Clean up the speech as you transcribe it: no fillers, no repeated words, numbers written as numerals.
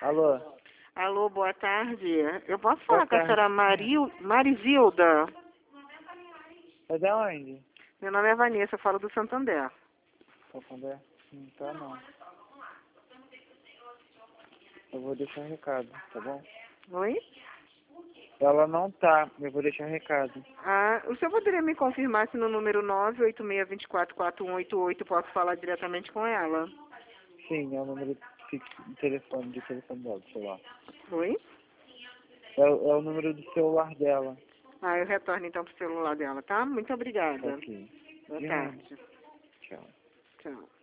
Alô? Alô, boa tarde. Eu posso Boa falar com a tarde. senhora Marizilda? É da onde? Meu nome é Vanessa, eu falo do Santander. Santander? Não tá não. Eu vou deixar um recado, tá bom? Oi? Ela não tá, eu vou deixar um recado. Ah, o senhor poderia me confirmar se no número 986244188 posso falar diretamente com ela? Sim, é o número de telefone dela, do celular. Oi? É o número do celular dela. Ah, eu retorno então pro celular dela, tá? Muito Tá obrigada. aqui. Boa De nada. tarde. Tchau. Tchau.